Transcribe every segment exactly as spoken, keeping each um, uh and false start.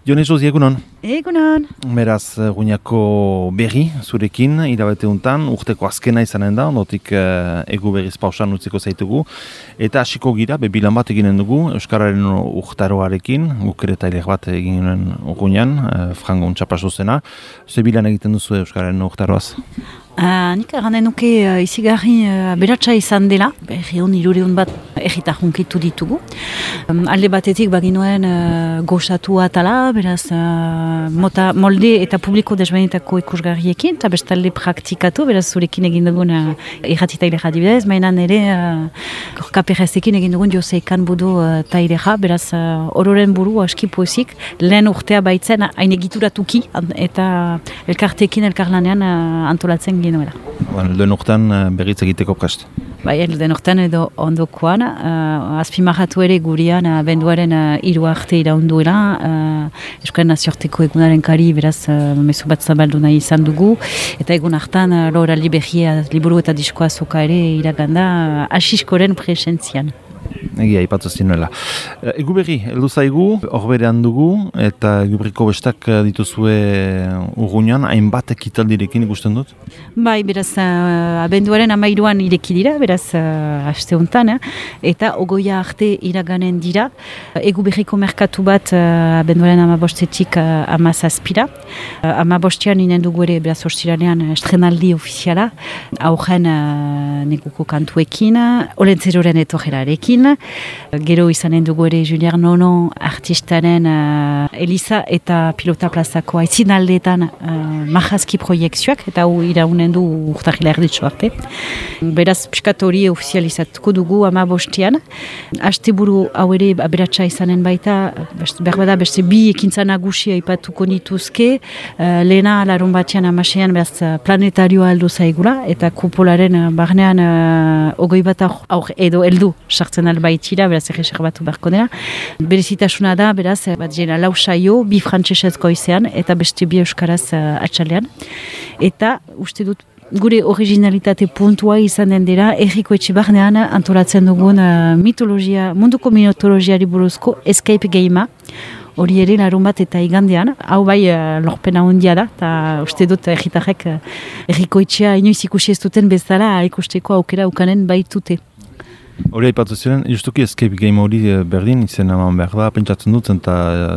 Jone Josi, egunon? Egunon. Beraz, guñako berri zurekin, irabete untan, urteko azkena izanen da, ondotik uh, egu berriz pausan utziko zaitugu. Eta hasiko gira, bebilan bat eginen dugu, Euskararen urtaroarekin, guk ere tailer bat eginen guñan, uh, frango untxapasu zena. Ze bilan egiten duzu Euskararen urtaroaz? Uh, nik erranen nuke uh, izigarri uh, beratxa izan dela, berriun irureun bat errita junkitu ditugu. Um, alde batetik baginuen uh, gozatu atala, beraz uh, mota, molde eta publiko desbeinetako ikusgarriekin, eta bestalde praktikatu, beraz zurekin egin dugun uh, irratita ileja dibidez, mainan ere uh, gorka perrezekin egin dugun Josekan budu uh, taileja, beraz uh, ororen buru aski poezik, lehen urtea baitzen hain egituratuki, eta elkartekin elkarlanean uh, antolatzen genuela. Lehen urtean berriz egiteko prest. Bai, lehen urtean edo ondokoan, uh, azpimarratu ere gurian uh, benduaren uh, hiru arte iraunduela, uh, Euskal Nazioarteko egunaren kari, beraz, uh, mezu bat zabaldu nahi izan dugu, eta egun hartan uh, Loraldi Berria liburu eta diskoa zoka ere iraganda uh, asiskoren presentzian. Egia, ipatu zinuela. Egu berri, heldu zaigu, horberean dugu, eta Eguberriko bestak dituzue urgunean, hainbat ekitaldirekin ikusten dut? Bai, beraz, uh, abenduaren amairuan ireki dira, beraz, uh, aste honetan, eh? Eta ogoia arte iraganen dira. Eguberriko merkatu bat, uh, abenduaren amabostetik uh, amazazpira. Uh, amabostean inen dugu ere, beraz, ostiranean, estrenaldi ofiziala, aurren uh, neguko kantuekin, olentzeroren etorrerarekin. Gero izanen dugu ere Julian Nono artistaren uh, Elisa eta Pilota Plazako aitzin aldeetan uh, mahazki proiektzioak, eta hu iraunen du urtahila erditzu arte. Beraz, piskat hori ofizializatuko dugu ama bostean. Asteburu hau ere aberatsa izanen baita, berbada beste bi ekintza nagusia aipatuko nituzke, uh, lehena larun batean amasean beraz planetarioa heldu zaigula, eta kupolaren uh, barnean uh, ogoi bat aur edo heldu sartzen albaitira, beraz erreser batu beharko dela. Berezitasuna da, beraz, bat jena lau saio, bi frantsesezko izean, eta beste bi euskaraz uh, atxalean. Eta, uste dut, gure originalitate puntua izan den dira, erriko etxe barnean antolatzen dugun uh, mitologia, munduko mitologiari buruzko escape gamea, hori ere larun bat eta igandean, hau bai uh, lorpena hundia da, eta uste dut erritarrek uh, erriko etxea inoiz ikusi ez duten bezala ikusteko aukera ukanen baitute. Hori haipatu ziren, justuki escape game hori berdin izen eman behar da, pentsatzen dut, eta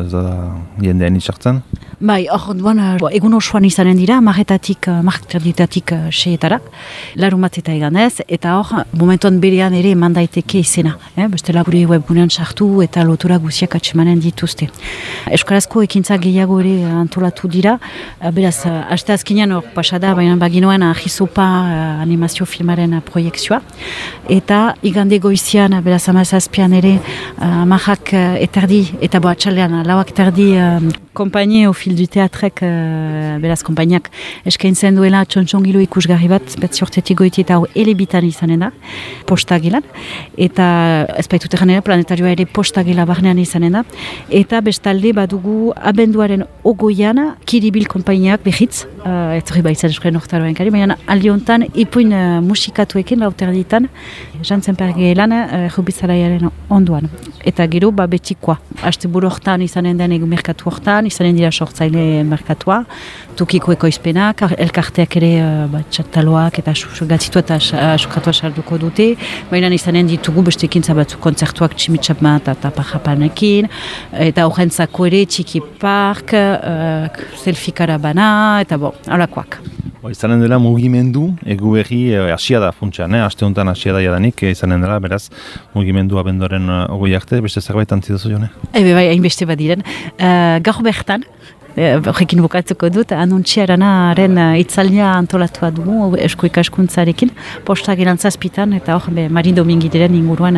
jendean itxartzen? Bai, hor duan, egun osoan izanen dira, marretatik, marretarditatik seietara, larun bat eta eganez, eta hor, momentuan berean ere eman daiteke izena. Eh? Beste lagure webgunean sartu eta lotura guziak atxemanen dituzte. Euskarazko ekintza gehiago ere antolatu dira, beraz, aste azkenean hor pasada, baina baginoen Ahizopa animazio filmaren proiektzioa, eta igande goizian, beraz amazazpian ere, amajak eterdi, eta bo atxalean, lauak eterdi kompainie o fil du teatrek, uh, beraz kompainiak eskaintzen duela txontxongilo ikusgarri bat, bet sortetik goiti eta hau elebitan izanen da, postagelan, eta ez baitut eganera planetarioa ere postagela barnean izanen da, eta bestalde badugu abenduaren ogoian Kiribil kompainiak behitz, uh, ez hori baitzen eskoen oktaroen kari, baina aldi honetan ipuin uh, musikatuekin lauterditan, jantzen pergeelan uh, jubizalaiaren onduan, eta gero ba betikoa, haste buru hortan izanen den egu merkatu hortan, izanen dira sortzaile merkatua, tukiko ekoizpenak, elkarteak ere uh, txataloak eta gatzitu eta asukatua sarduko dute, baina izanen ditugu beste ekintza batzu kontzertuak tximitxapat eta pajapanekin, eta horrentzako ere txiki park, uh, selfie karabana, eta bo, halakoak. Izanen dela mugimendu, egu berri hasia da funtsean, eh? Aste honetan hasia da jadanik, izanen dela, beraz, mugimendu abenduaren ogoi arte, beste zerbait antzidazu jone? Ebe bai, hainbeste bat diren. Uh, gaur bertan, horrekin bukatuko dut, anuntziaranaren itzaldia antolatua dugu, esko ikaskuntzarekin, postagelan zazpitan, eta hor, Mari Domingiren inguruan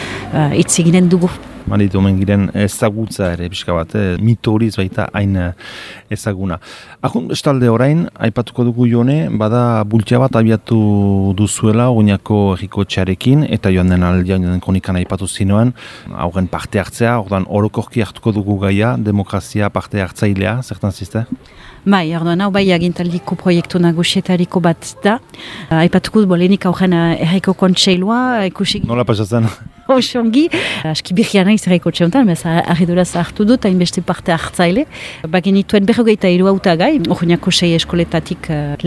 hitz uh, eginen dugu. Mari Domingiren ezagutza ere, pixka bat, eh? Mito horiz baita hain ezaguna. Ahun, estalde orain, aipatuko dugu jone, bada bultia bat abiatu duzuela, oinako erriko txarekin, eta joan den aldean, joan den kronikan aipatu zinoen, hauren parte hartzea, ordan orokorki hartuko dugu gaia, demokrazia parte hartzailea, zertan zizte? Bai, orduan, hau bai agintaldiko proiektu nagusietariko bat da. Aipatuko bolenik hauren erriko kontseilua, ikusik... Nola pasatzen? osongi. Aski birria nahi zerreko txeuntan, bez arredoraz hartu dut, hainbeste parte hartzaile. Bagenituen berrogeita hiru hautagai, Orduñako sei eskoletatik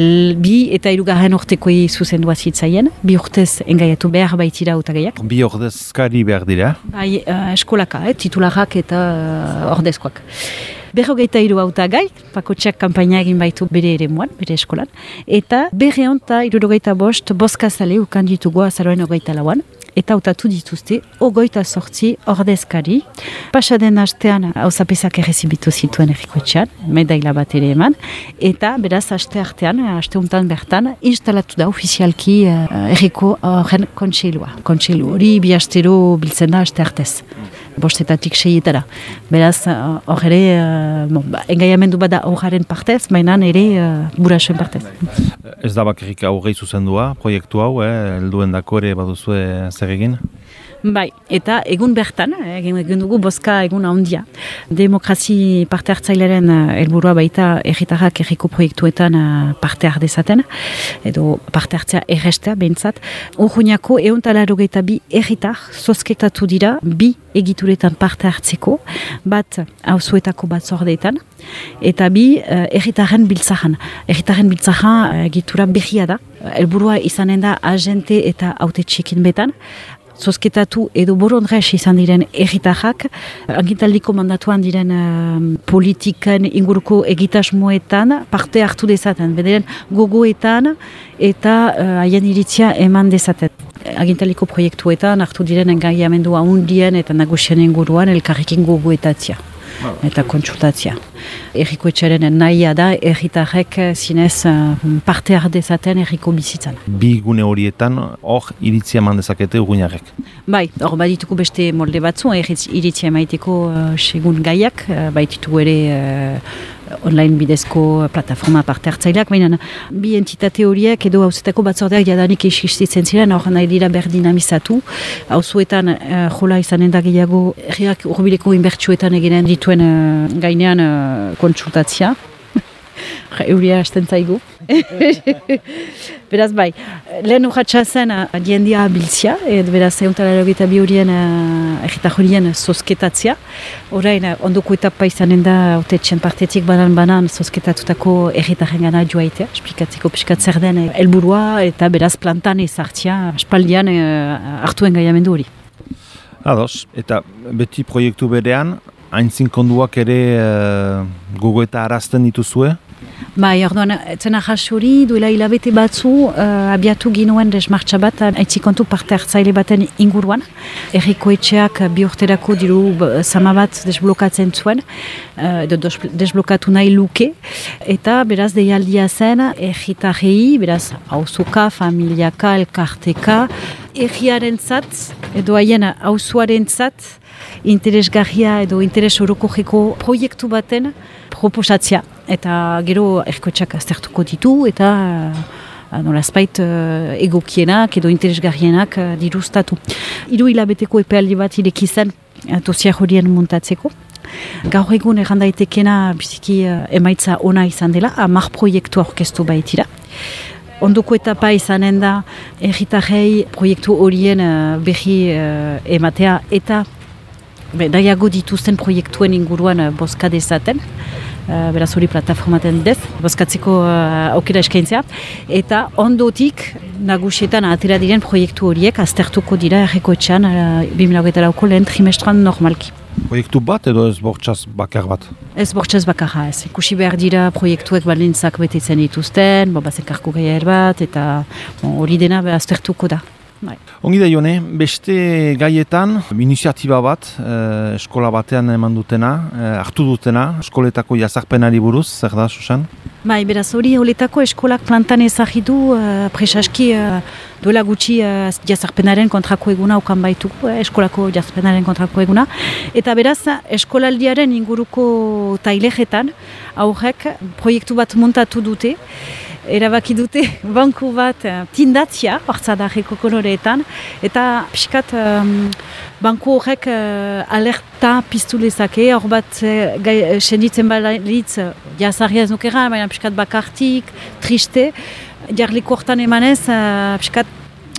bi eta hirugarren urtekoi zuzendua zitzaien, bi urtez engaiatu behar baitira hautagaiak. Bi ordezkari behar dira? Bai, uh, eskolaka, eh, titularrak eta uh, ordezkoak. Berrogeita hiru hautagai, bakotxeak kanpaina egin baitu bere ere muan, bere eskolan, eta berreon eta hirurogeita bost bozkazale ukan ditugu azaroen ogeita lauan, eta hautatu dituzte ogoita sortzi ordezkari. Pasaden astean hauzapezak errezibitu zituen errikoetxean, medaila bat ere eman, eta beraz aste artean, aste untan bertan, instalatu da ofizialki uh, erriko horren kontseilua. Kontseilu hori bi astero biltzen da aste artez. Bostetatik seietara. Beraz, hor ere, uh, bon, ba, engaiamendu bada horren partez, mainan ere uh, burasoen partez. Ez da bakarrik aurrei zuzendua, proiektu hau, eh, helduen dako ere baduzue zer egin? Bai, eta egun bertan, egin, egin dugu bozka egun handia. Demokrazi parte hartzaileren helburua baita herritarrak herriko proiektuetan parte hardezaten, edo parte hartzea errestea behintzat. Urruñako ehun eta laurogeita bi herritar zozketatu dira bi egituretan parte hartzeko, bat auzoetako batzordeetan, eta bi herritarren biltzajan. Herritarren biltzajan egitura berria da, helburua izanen da agente eta hautetxeekin betan, zozketatu edo borondres izan diren erritarrak, agintaldiko mandatuan diren uh, politikan inguruko egitasmoetan parte hartu dezaten, bederen gogoetan eta haien uh, iritzia eman dezaten. Agintaldiko proiektuetan hartu diren engaiamendua hundien eta nagusien inguruan elkarrekin gogoetatzia eta kontsultatzia. Herriko etxaren nahia da, herritarrek zinez parte hardezaten herriko bizitzan. Bi gune horietan, hor iritzia eman dezakete urguinarrek? Bai, hor badituko beste molde batzu, iritzia emaiteko uh, segun gaiak, uh, baitutu ere uh, online bidezko plataforma parte hartzaileak, baina bi entitate horiek edo hauzetako batzordeak jadanik existitzen ziren, hor nahi dira berdinamizatu, hauzuetan uh, jola izanen da gehiago, herriak urbileko inbertsuetan eginen dituen uh, gainean uh, kontsultatzia. Euria hasten zaigu. Beraz bai, lehen urratxa zen diendia biltzia, et beraz euntara logeta bi horien erritar horien zozketatzia. Orain, ondoko etapa izanen da autetxen partetik banan-banan zozketatutako erritarren gana joaitea, esplikatzeko piskat zer den helburua eta beraz plantan ezartzia, espaldian hartuen gaiamendu hori. Ados, eta beti proiektu berean, haintzin konduak ere uh, gogoeta arazten dituzue? Bai, orduan, etzen ahas hori duela hilabete batzu uh, abiatu ginuen desmartxa bat aitzikontu parte hartzaile baten inguruan. Herriko etxeak bi urterako diru zama bat desblokatzen zuen, uh, edo desblokatu nahi luke, eta beraz deialdia zen herritarrei, beraz auzoka, familiaka, elkarteka, herriaren zat, edo haien auzoaren zat, interesgarria edo interes orokojeko proiektu baten proposatzea. Eta gero erkoetxak aztertuko ditu eta uh, nolazpait uh, egokienak edo interesgarrienak uh, dirustatu. Hiru hilabeteko epealdi bat ireki zen uh, dosia horien montatzeko. Gaur egun errandaitekena biziki uh, emaitza ona izan dela, hamar proiektu aurkeztu baitira. Ondoko etapa izanen da herritarrei proiektu horien uh, berri uh, ematea eta nahiago dituzten proiektuen inguruan uh, bozka dezaten. Uh, beraz hori plataformaten dez, bozkatzeko uh, aukera eskaintzea, eta ondotik nagusietan atera diren proiektu horiek aztertuko dira errekoetxean uh, bi mila hogeita lauko lehen trimestran normalki. Proiektu bat edo ez bortxaz bakar bat? Ez bortxaz bakarra ez. Ikusi behar dira proiektuek balintzak betetzen dituzten, bo bazenkarko gaiaer bat, eta hori bon, dena aztertuko da. Bai. Ongi da Jone, beste gaietan, iniziatiba bat, eh, eskola batean eman dutena, eh, hartu dutena, eskoletako jazarpenari buruz, zer da, Susan? Bai, beraz hori holetako eskolak plantan ezagitu, uh, presaski uh, duela gutxi uh, jazarpenaren kontrako eguna ukan baitu, uh, eskolako jazarpenaren kontrako eguna. Eta beraz, eskolaldiaren inguruko tailejetan, aurrek proiektu bat montatu dute, erabaki dute banku bat uh, tindatzia, hortzadarreko koloreetan, eta pixkat um, banku horrek uh, alerta piztu lezake, hor bat uh, gai, uh, senditzen balitz uh, jazarria ez nukeran, baina pixkat bakartik, triste, jarliko hortan emanez, uh, pixkat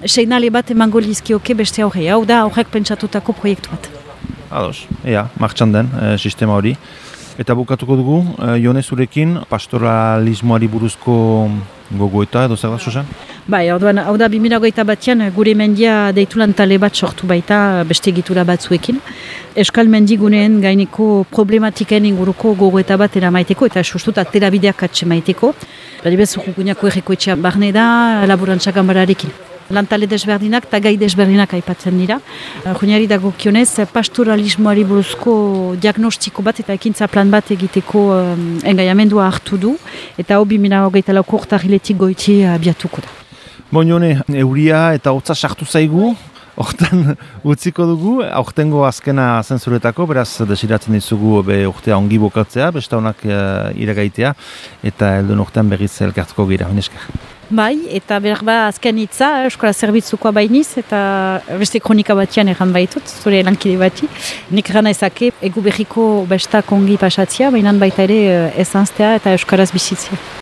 seinale bat emango lizkioke beste aurre. Hau da aurrek pentsatutako proiektu bat. Ados, ea, martxan den e, sistema hori. Eta bukatuko dugu, e, Jone zurekin, pastoralismoari buruzko gogoeta edo zer da, Susan? Bai, orduan, hau da bi mila hogeita batean gure mendia deitulan tale bat sortu baita beste egitura batzuekin. Euskal mendiguneen gaineko problematikaen inguruko gogoeta bat eramaiteko eta sustut atera bideak atxe maiteko. Adibidez, urrugunako erreko etxea barne da laborantza ganbararekin. Lantale desberdinak eta gai desberdinak aipatzen dira. Juniari dagokionez, pastoralismoari buruzko diagnostiko bat eta ekintza plan bat egiteko um, engaiamendua hartu du eta hau bi mila hogeita lauko urtarriletik goiti abiatuko da. Bon, Jone, euria eta hotza sartu zaigu, hortan utziko dugu, aurtengo azkena zentzuretako, beraz desiratzen dizugu be urtea ongi bokatzea, beste honak uh, iragaitea, eta helduen urtean berriz elkartuko gira, honesker. Bai, eta behar ba azken hitza, Euskara Zerbitzukoa bainiz, eta beste kronika batian erran baitut, zure lankide bati. Nik erran ezake, egu berriko bestak ongi pasatzea, baina baita ere ezanztea eta Euskaraz bizitzea.